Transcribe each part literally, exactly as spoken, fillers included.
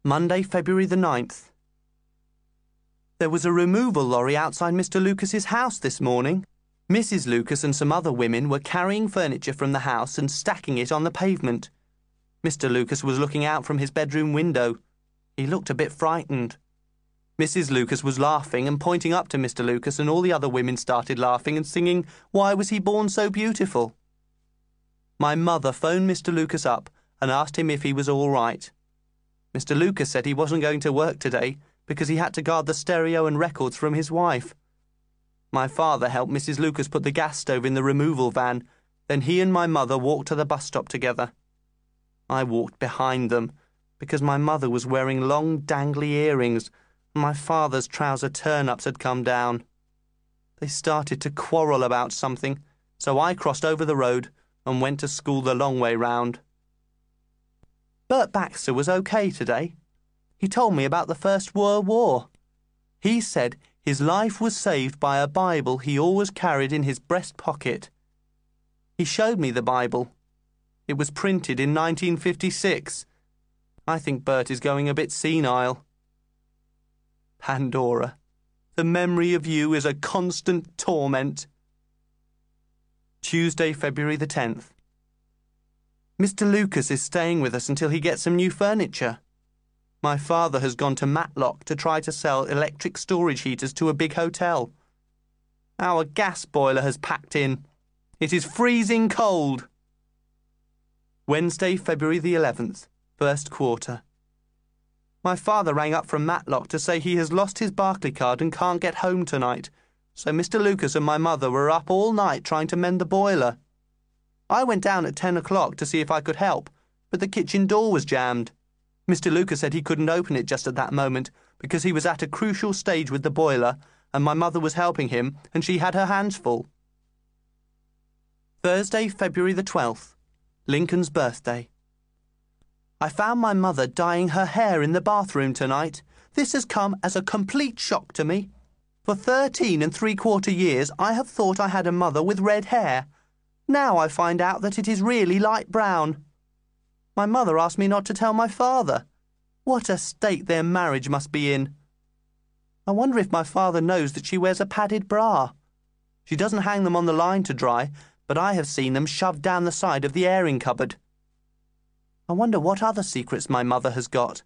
Monday, February the ninth. There was a removal lorry outside Mister Lucas's house this morning. Missus Lucas and some other women were carrying furniture from the house and stacking it on the pavement. Mister Lucas was looking out from his bedroom window. He looked a bit frightened. Missus Lucas was laughing and pointing up to Mister Lucas, and all the other women started laughing and singing, "Why was he born so beautiful?" My mother phoned Mister Lucas up and asked him if he was all right. Mister Lucas said he wasn't going to work today because he had to guard the stereo and records from his wife. My father helped Missus Lucas put the gas stove in the removal van. Then he and my mother walked to the bus stop together. I walked behind them because my mother was wearing long dangly earrings and my father's trouser turn-ups had come down. They started to quarrel about something, so I crossed over the road and went to school the long way round. Bert Baxter was okay today. He told me about the First World War. He said his life was saved by a Bible he always carried in his breast pocket. He showed me the Bible. It was printed in nineteen fifty-six. I think Bert is going a bit senile. Pandora, the memory of you is a constant torment. Tuesday, February the tenth. Mister Lucas is staying with us until he gets some new furniture. My father has gone to Matlock to try to sell electric storage heaters to a big hotel. Our gas boiler has packed in. It is freezing cold. Wednesday, February the eleventh, first quarter. My father rang up from Matlock to say he has lost his Barclaycard and can't get home tonight, so Mister Lucas and my mother were up all night trying to mend the boiler. I went down at ten o'clock to see if I could help, but the kitchen door was jammed. Mister Lucas said he couldn't open it just at that moment because he was at a crucial stage with the boiler and my mother was helping him and she had her hands full. Thursday, February the twelfth, Lincoln's birthday. I found my mother dyeing her hair in the bathroom tonight. This has come as a complete shock to me. For thirteen and three-quarter years I have thought I had a mother with red hair. Now I find out that it is really light brown. My mother asked me not to tell my father. What a state their marriage must be in. I wonder if my father knows that she wears a padded bra. She doesn't hang them on the line to dry, but I have seen them shoved down the side of the airing cupboard. I wonder what other secrets my mother has got.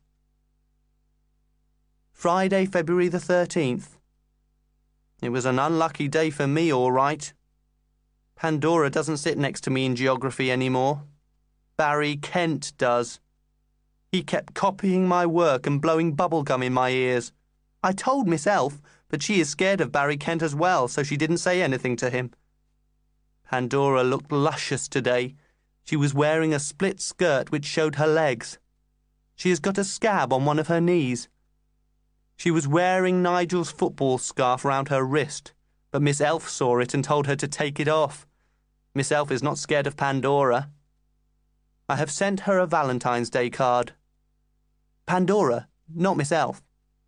Friday, February the thirteenth. It was an unlucky day for me, all right. Pandora doesn't sit next to me in geography anymore. Barry Kent does. He kept copying my work and blowing bubblegum in my ears. I told Miss Elf, but she is scared of Barry Kent as well, so she didn't say anything to him. Pandora looked luscious today. She was wearing a split skirt which showed her legs. She has got a scab on one of her knees. She was wearing Nigel's football scarf round her wrist, but Miss Elf saw it and told her to take it off. Miss Elf is not scared of Pandora. I have sent her a Valentine's Day card. Pandora, not Miss Elf.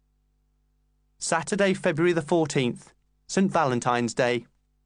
Saturday, February the fourteenth, Saint Valentine's Day.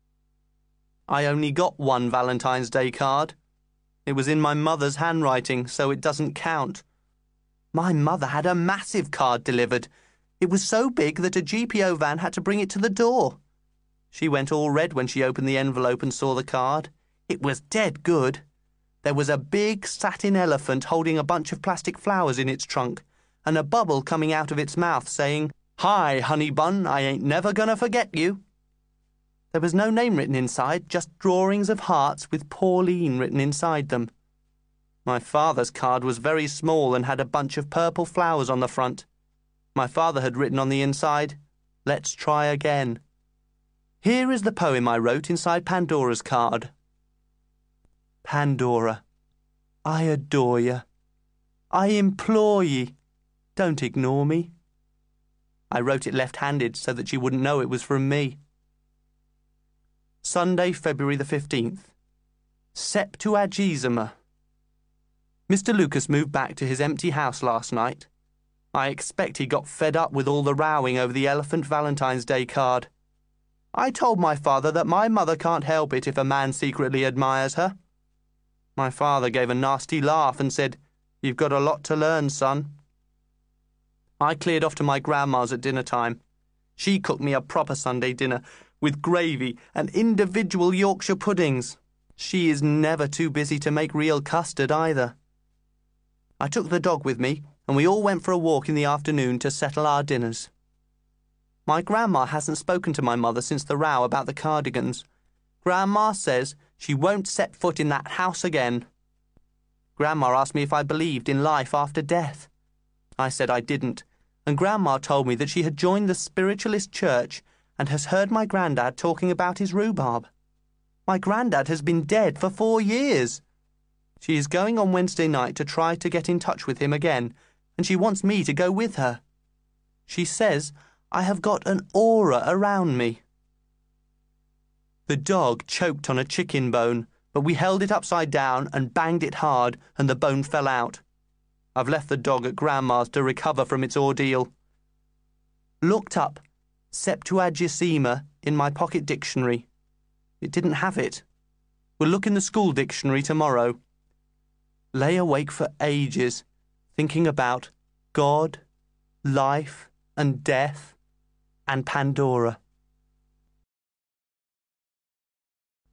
I only got one Valentine's Day card. It was in my mother's handwriting, so it doesn't count. My mother had a massive card delivered. It was so big that a G P O van had to bring it to the door. She went all red when she opened the envelope and saw the card. It was dead good. There was a big satin elephant holding a bunch of plastic flowers in its trunk, and a bubble coming out of its mouth saying, "Hi, honey bun, I ain't never gonna forget you." There was no name written inside, just drawings of hearts with Pauline written inside them. My father's card was very small and had a bunch of purple flowers on the front. My father had written on the inside, "Let's try again." Here is the poem I wrote inside Pandora's card. Pandora, I adore ye. I implore ye, don't ignore me. I wrote it left-handed so that she wouldn't know it was from me. Sunday, February the fifteenth. Septuagesima. Mister Lucas moved back to his empty house last night. I expect he got fed up with all the rowing over the elephant Valentine's Day card. I told my father that my mother can't help it if a man secretly admires her. My father gave a nasty laugh and said, "You've got a lot to learn, son." I cleared off to my grandma's at dinner time. She cooked me a proper Sunday dinner with gravy and individual Yorkshire puddings. She is never too busy to make real custard either. I took the dog with me, and we all went for a walk in the afternoon to settle our dinners. My grandma hasn't spoken to my mother since the row about the cardigans. Grandma says she won't set foot in that house again. Grandma asked me if I believed in life after death. I said I didn't, and Grandma told me that she had joined the Spiritualist Church and has heard my Grandad talking about his rhubarb. My Grandad has been dead for four years. She is going on Wednesday night to try to get in touch with him again, and she wants me to go with her. She says I have got an aura around me. The dog choked on a chicken bone, but we held it upside down and banged it hard, and the bone fell out. I've left the dog at Grandma's to recover from its ordeal. Looked up Septuagesima in my pocket dictionary. It didn't have it. We'll look in the school dictionary tomorrow. Lay awake for ages, thinking about God, life and death, and Pandora.